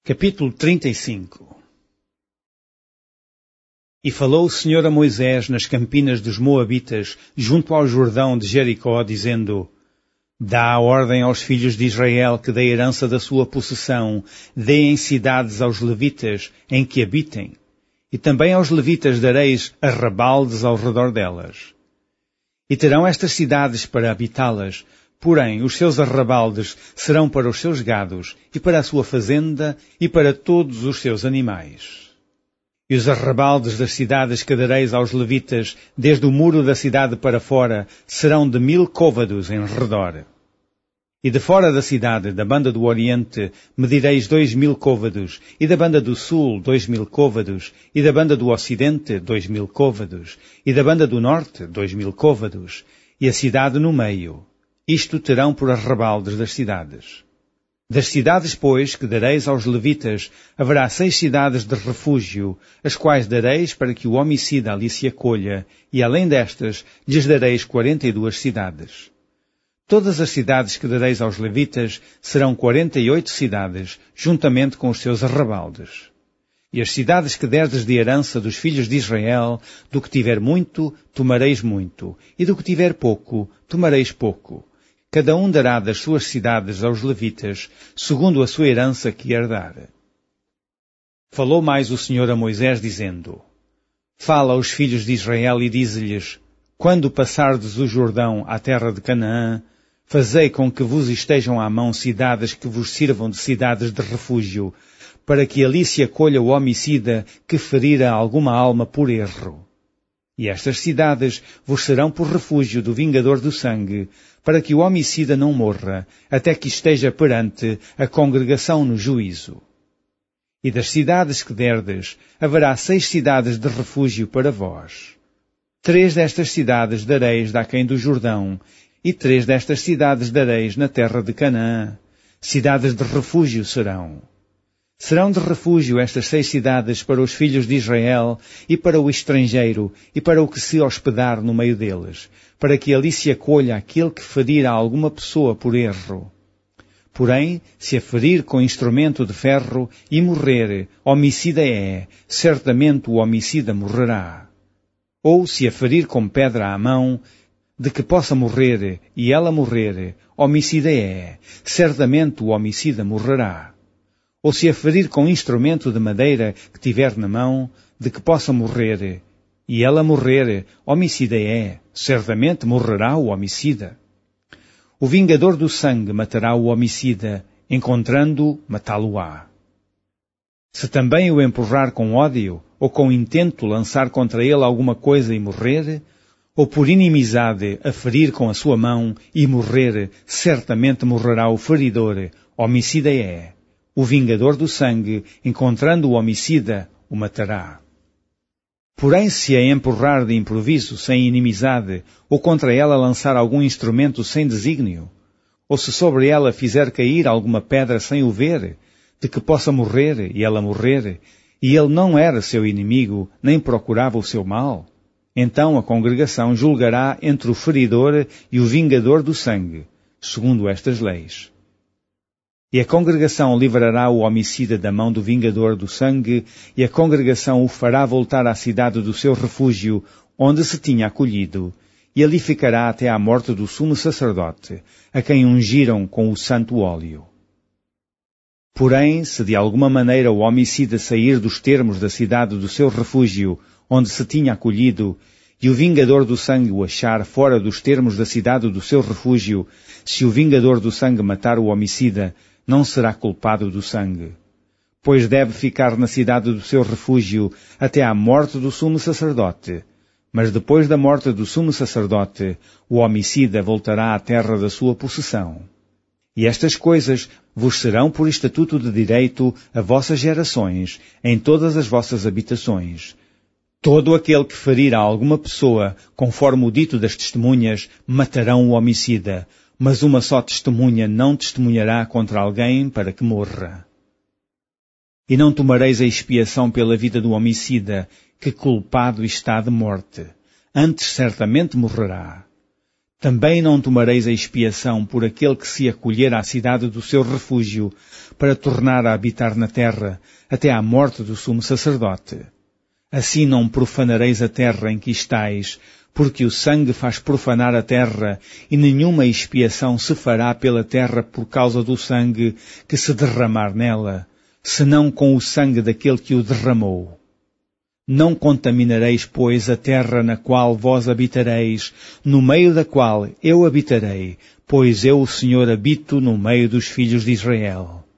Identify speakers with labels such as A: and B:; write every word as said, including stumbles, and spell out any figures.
A: Capítulo trinta e cinco. E falou o Senhor a Moisés nas campinas dos Moabitas, junto ao Jordão de Jericó, dizendo: Dá ordem aos filhos de Israel que da herança da sua possessão deem cidades aos levitas em que habitem, e também aos levitas dareis arrabaldes ao redor delas. E terão estas cidades para habitá-las, porém os seus arrabaldes serão para os seus gados, e para a sua fazenda, e para todos os seus animais. E os arrabaldes das cidades que dareis aos levitas, desde o muro da cidade para fora, serão de mil côvados em redor. E de fora da cidade, da banda do oriente, medireis dois mil côvados, e da banda do sul, dois mil côvados, e da banda do ocidente, dois mil côvados, e da banda do norte, dois mil côvados, e a cidade no meio. Isto terão por arrabaldes das cidades. Das cidades, pois, que dareis aos levitas, haverá seis cidades de refúgio, as quais dareis para que o homicida ali se acolha, e além destas, lhes dareis quarenta e duas cidades. Todas as cidades que dareis aos levitas serão quarenta e oito cidades, juntamente com os seus arrabaldes. E as cidades que derdes de herança dos filhos de Israel, do que tiver muito, tomareis muito, e do que tiver pouco, tomareis pouco. Cada um dará das suas cidades aos levitas, segundo a sua herança que herdar. Falou mais o Senhor a Moisés, dizendo: Fala aos filhos de Israel e dize-lhes: Quando passardes o Jordão à terra de Canaã, fazei com que vos estejam à mão cidades que vos sirvam de cidades de refúgio, para que ali se acolha o homicida que ferira alguma alma por erro. E estas cidades vos serão por refúgio do vingador do sangue, para que o homicida não morra, até que esteja perante a congregação no juízo. E das cidades que derdes, haverá seis cidades de refúgio para vós. Três destas cidades dareis daquém do Jordão, e três destas cidades dareis na terra de Canaã. Cidades de refúgio serão. Serão de refúgio estas seis cidades para os filhos de Israel e para o estrangeiro e para o que se hospedar no meio deles, para que ali se acolha aquele que ferir a alguma pessoa por erro. Porém, se a ferir com instrumento de ferro e morrer, homicida é, certamente o homicida morrerá. Ou se a ferir com pedra à mão, de que possa morrer e ela morrer, homicida é, certamente o homicida morrerá. Ou se a ferir com instrumento de madeira que tiver na mão, de que possa morrer, e ela morrer, homicida é, certamente morrerá o homicida. O vingador do sangue matará o homicida, encontrando-o, matá-lo-á. Se também o empurrar com ódio, ou com intento lançar contra ele alguma coisa e morrer, ou por inimizade a ferir com a sua mão e morrer, certamente morrerá o feridor, homicida é. O vingador do sangue, encontrando o homicida, o matará. Porém, se a empurrar de improviso, sem inimizade, ou contra ela lançar algum instrumento sem desígnio, ou se sobre ela fizer cair alguma pedra sem o ver, de que possa morrer e ela morrer, e ele não era seu inimigo, nem procurava o seu mal, então a congregação julgará entre o feridor e o vingador do sangue, segundo estas leis. E a congregação livrará o homicida da mão do vingador do sangue, e a congregação o fará voltar à cidade do seu refúgio, onde se tinha acolhido, e ali ficará até à morte do sumo sacerdote, a quem ungiram com o santo óleo. Porém, se de alguma maneira o homicida sair dos termos da cidade do seu refúgio, onde se tinha acolhido, e o vingador do sangue o achar fora dos termos da cidade do seu refúgio, se o vingador do sangue matar o homicida, não será culpado do sangue, pois deve ficar na cidade do seu refúgio até à morte do sumo sacerdote. Mas depois da morte do sumo sacerdote, o homicida voltará à terra da sua possessão. E estas coisas vos serão por estatuto de direito a vossas gerações, em todas as vossas habitações. Todo aquele que ferir a alguma pessoa, conforme o dito das testemunhas, matarão o homicida, mas uma só testemunha não testemunhará contra alguém para que morra. E não tomareis a expiação pela vida do homicida, que culpado está de morte, antes certamente morrerá. Também não tomareis a expiação por aquele que se acolher à cidade do seu refúgio, para tornar a habitar na terra, até à morte do sumo sacerdote. Assim não profanareis a terra em que estais, porque o sangue faz profanar a terra, e nenhuma expiação se fará pela terra por causa do sangue que se derramar nela, senão com o sangue daquele que o derramou. Não contaminareis, pois, a terra na qual vós habitareis, no meio da qual eu habitarei, pois eu, o Senhor, habito no meio dos filhos de Israel.